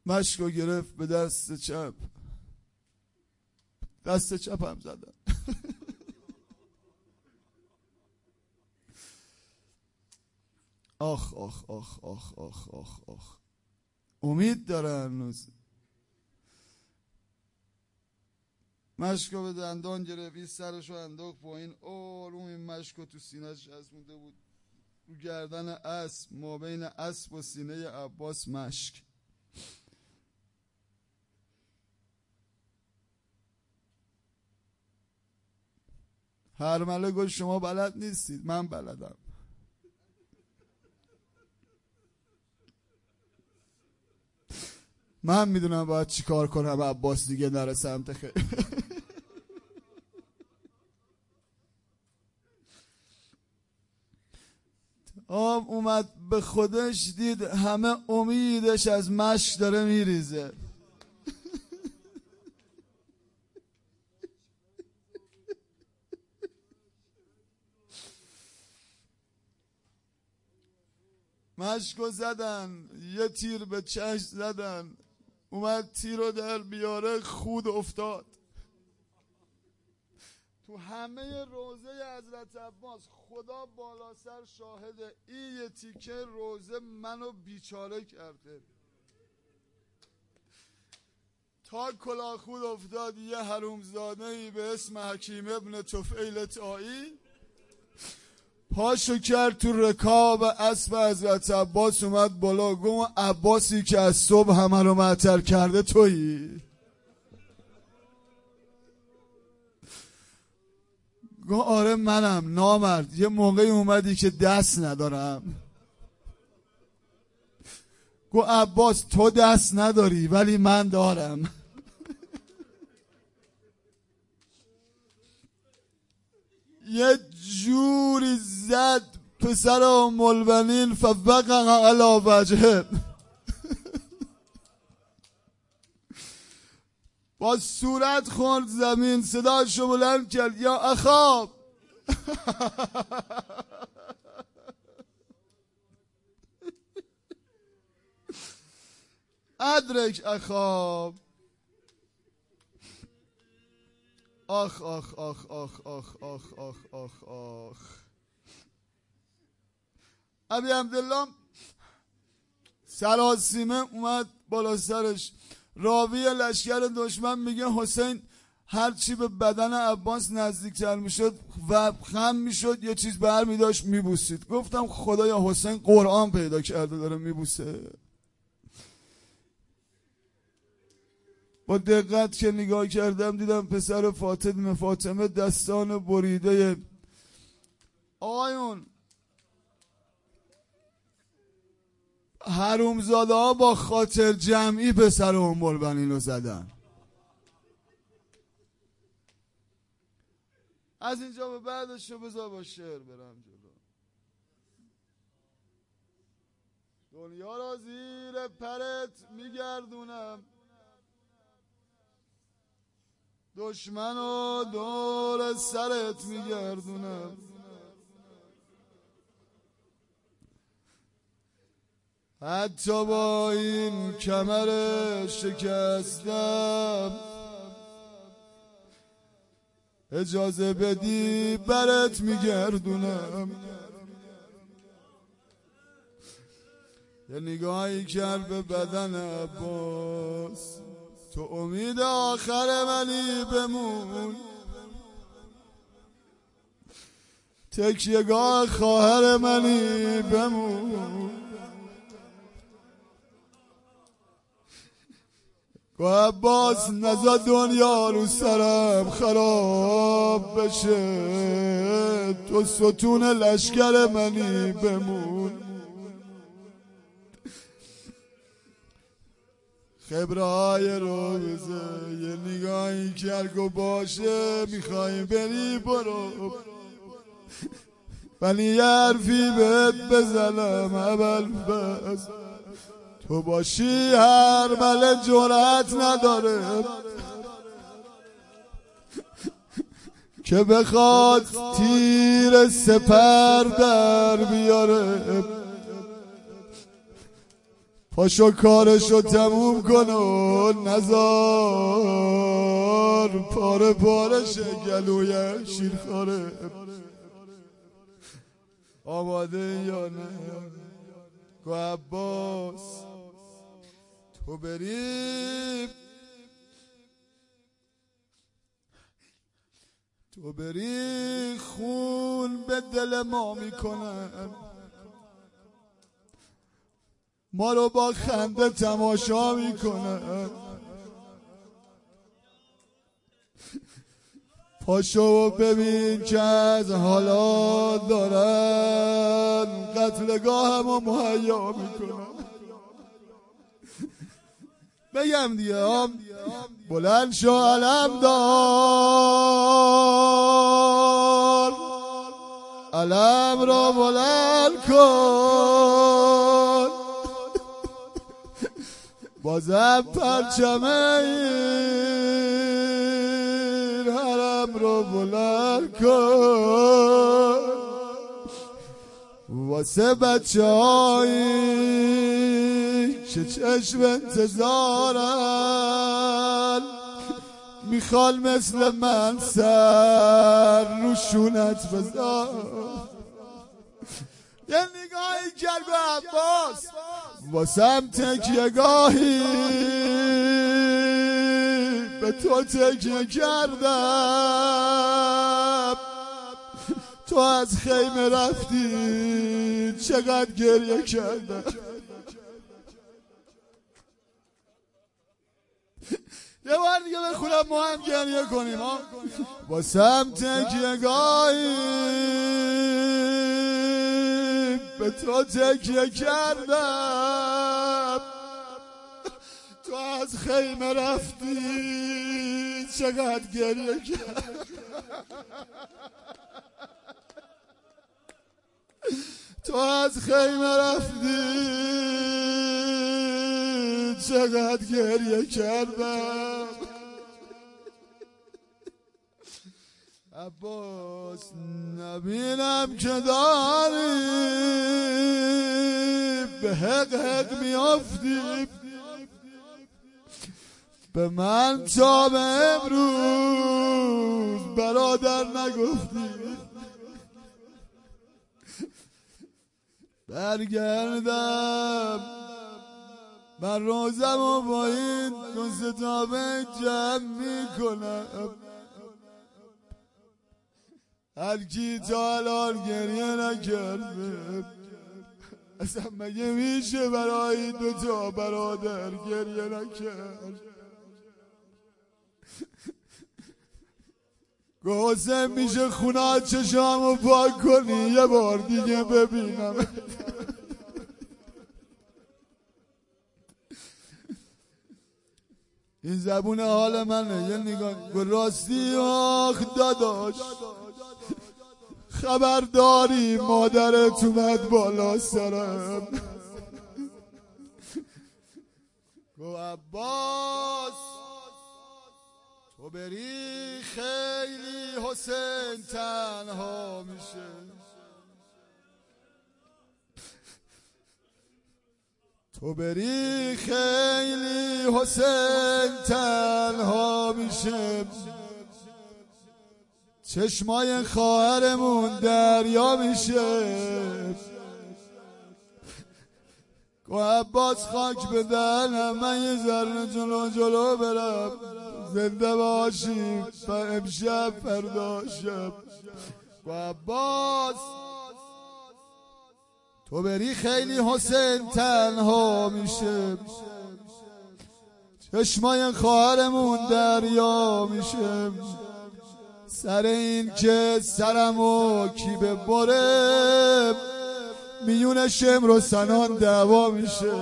مشکو گرفت به دست چپ، دست چپ هم زدن. آخ آخ آخ آخ آخ آخ آخ. امید داره هنوز. مشکو به دندان گرفت، سرشو انداخت پایین، آروم این مشکو تو سینه‌اش چسبونده بود رو گردن اسب، ما بین اسب و سینه عباس مشک. هرمله گفت شما بلد نیستید، من بلدم. من میدونم باید چی کار کنم عباس دیگه نره سمت خیر. آب اومد به خودش، دید همه امیدش از مشک داره میریزه. مشکو زدن، یه تیر به چشم زدن، اومد تیر رو در بیاره، خود افتاد. تو همه روزه حضرت عباس خدا بالا سر شاهده، این یه تیکه روزه منو بیچاره کرده. تا کلاه خود افتاد، یه حرومزاده‌ای به اسم حکیم ابن طفیل طائی پاشو کرد تو رکاب اسب حضرت عباس، اومد بالا، گفت عباسی که از صبح همه رو معطر کرده تویی؟ گفت آره منم نامرد، یه موقعی اومدی که دست ندارم. گفت عباس تو دست نداری ولی من دارم. یه جوری زد پسر ام البنین فوقع علی وجهه، با صورت خورد زمین، صداشو بلند کرد یا اخاب. ادرک اخاب. آخ آخ آخ آخ آخ آخ آخ آخ آخ. ابی عبدالله سراسیمه اومد بالا سرش. راوی لشکر دشمن میگه حسین هرچی به بدن عباس نزدیکتر میشد و خم میشد یه چیز بر میداشت میبوسید. گفتم خدایا حسین قرآن پیدا کرده داره میبوسه. با دقت که نگاه کردم دیدم پسر فاطمه دستان بریده. آقایون حرومزاده ها با خاطر جمعی پسر ام البنین رو زدن. از اینجا به بعدش رو بذار با شعر برم جلو. دنیا را زیر پرت میگردونم، دشمن و دور سرت میگردونم. حتی با این کمر شکستم، اجازه بدی برت میگردونم. یه نگاهی کرد به بدن عباس، تو امید آخر منی بمون، تکیهگاه خواهر منی بمون. و عباس نزا دنیا رو سرم خراب بشه، تو ستون لشکر منی بمون. خبرهای روزه یه نگاهی کرد و باشه میخوای بری برو، ولی یه حرفی بهت بزنم اول بس، تو باشی هر مله جرأت نداره که بخواد تیر سپر در بیاره. پاشو کارشو تموم کن و نزار پاره پاره شه گلوی شیرخواره. آماده یا نه گو عباس تو بری خون به دل ما میکنن، ما رو با خنده تماشا میکنن. پاشو ببین که از حالا دارن قتلگاه همو مهیا میکنن. بگم دیگه بلند شو علم دار، علم را بلند کن، بازم پرچم این حرم را بلند کن. واسه بچه هایی که چشم انتظارن میخوان مثل من سر رو شونت بذار. یه نگاهی کرد به عباس واسم تکیه گاهی به تو تکیه کردم، تو از خیمه رفتی چقدر گریه کردم. یه بار دیگه بخونم ما هم گریه کنیم ها. واسم تکیه گاهی به تو تکیه کردم، تو از خیمه رفتی چقدر گریه کردم. تو از خیمه رفتی چقدر گریه کردم. عباس نبینم که داری به حق حق میافتی، به من تا به امروز برادر نگفتی. برگردم من روزم و با این دو ستابه جمع میکنم، هر کی تا الان گریه نکرده. اصلا مگه میشه برای دوتا برادر گریه نکرد؟ گوزه میشه خونه چشامو پاک کنی یه بار دیگه ببینم. این زبون حال منه. یه نگاه گو راستی آخ داداش خبرداری مادرت اومد بالا سرم. گو عباس تو بری خیلی حسین تنها میشه، تو بری خیلی حسین تنها میشه، چشمای خواهرمون دریا میشه. گو عباس خاک به دهنم من یه ذره جلو برم، زنده باشیم امشب فردا شب. گو عباس تو بری خیلی حسین تنها میشه، چشمای خواهرمون دریا میشه، سر این که سرمو کی ببره میون شمر و سنان دعوا میشه.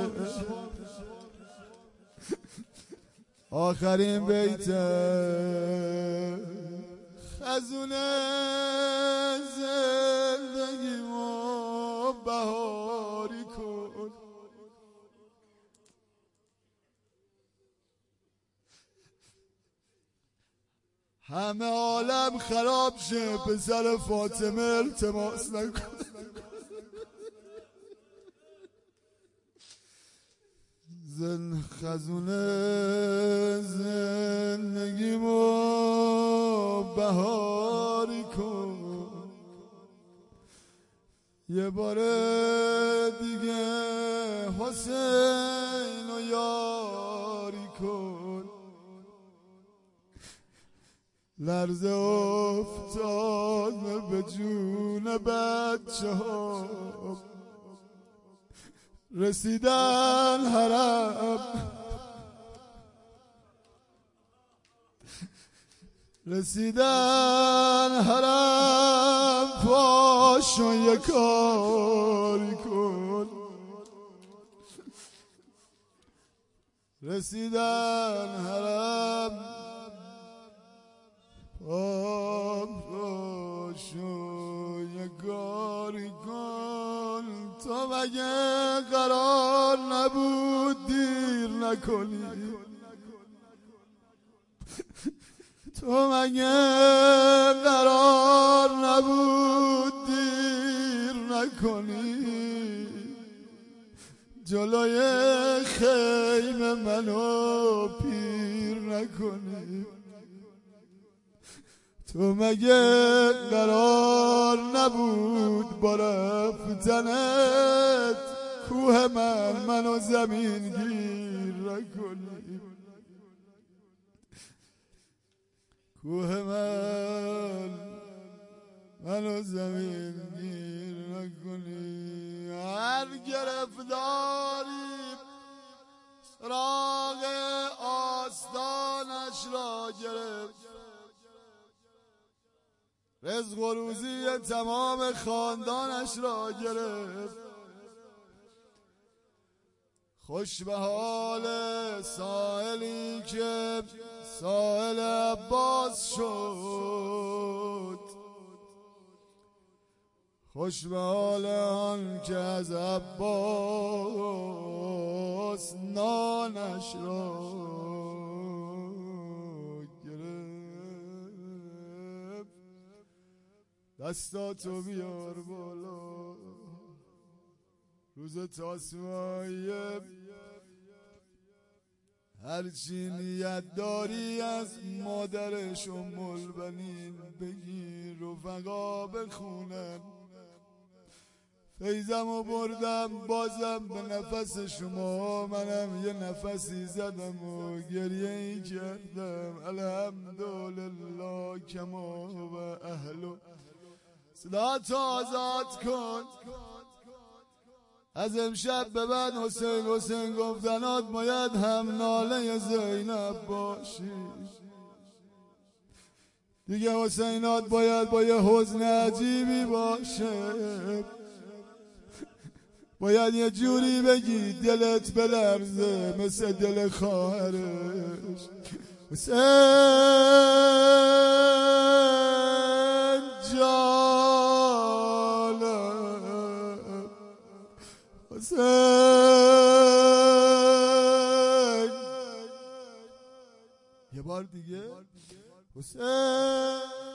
آخرین بیت خزونه زندگیمو بهاری کن، همه عالم خراب شه پسر فاطمه التماس نکن. خزونه زندگیمو بهاری کن، یه بار دیگه حسین و یاری کن. لرزه افتاد به جون بچه ها، رسیدن حرم، رسیدن حرم، پاشو یه کاری کن. رسیدن حرم، پاشو یه کاری کن. تو مگه قرار نبود دیر نکنی؟ تو مگه قرار نبود دیر نکنی؟ جلوی خیمه منو پیر نکنی؟ تو مگه قرار نبود با رفتنت کوه منو زمین گیر نکنی؟ کوه منو زمین گیر نکنی؟ هر گرفتاری سراغ آستانش را گرفت، رزق و روزی تمام خاندانش را گرفت. خوش به حال سائلی که سائل عباس شد، خوش به حال آن که از عباس نانش را گرفت. دستاتو بیار بالا، روز تاسوعیه هرچی نیت داری از مادرش ام البنین بگیر، رفقا بخونن. فیضمو بردم بازم به نفس شما، منم یه نفسی زدم و گریه ای کردم. الحمدلله کما و اهلو. صداتو آزاد کن. از امشب به بعد حسین حسین گفتنات باید هم ناله زینب باشی دیگه. حسینات باید با یه حزن عجیبی باشه، باید یه جوری بگی دلت بلرزه مثل دل خواهرش. حسین جانم، حسین یه بار دیگه، حسین